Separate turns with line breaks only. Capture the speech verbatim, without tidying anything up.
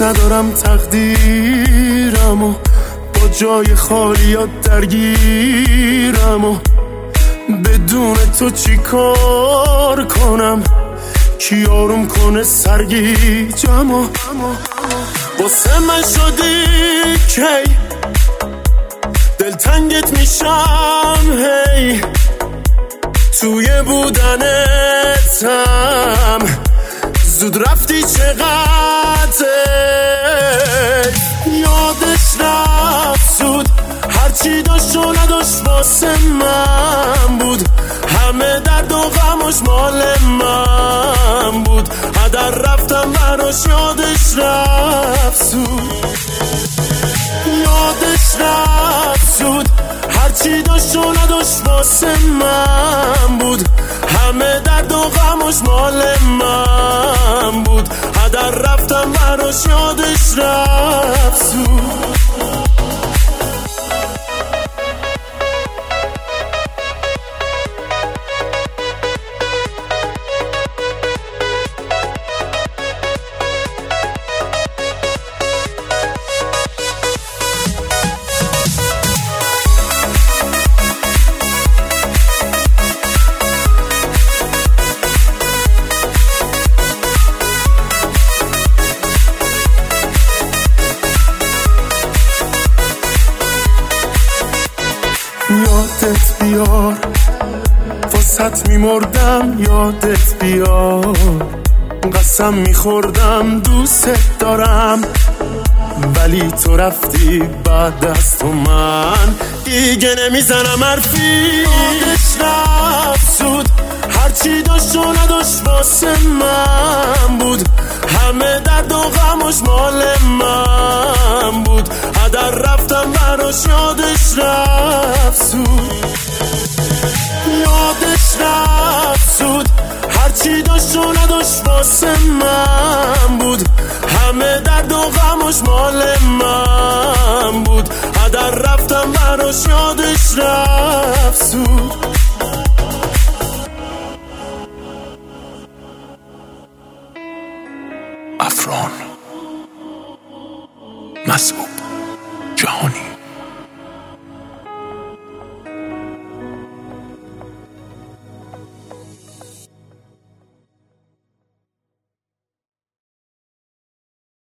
ندارم تقدیرم و با جای خالیات درگیرم و بدون تو چی کار کنم، کی آروم کنه سرگیجم و واسه من شدی کی دلتنگت میشم هی توی بودنتم زود رفتی چقدر یادش رفت زود هرچی داشت و نداشت واسه من بود، همه درد و غمش مال من بود، هدر رفتم براش یادش رفت زود یادش رفت زود هرچی داشت و نداشت واسه من بود، همه درد و غمش مال من بود، هدر رفتم براش یادش رفت زود. یادت بیار واسط میمردم، یادت بیار قسم میخوردم دوست دارم، ولی تو رفتی بعد از تو من دیگه نمیزنم حرفی. یادش رفت زود هرچی داشت و نداشت واسه من بود، همه درد و غمش مال من بود، هدر رفتم براش یادش رفت زود یادش رفت زود هرچی داشت و نداشت واسه من بود، همه درد و غمش مال من بود، هدر رفتم براش یادش رفت زود.
افران مسعود جهانی.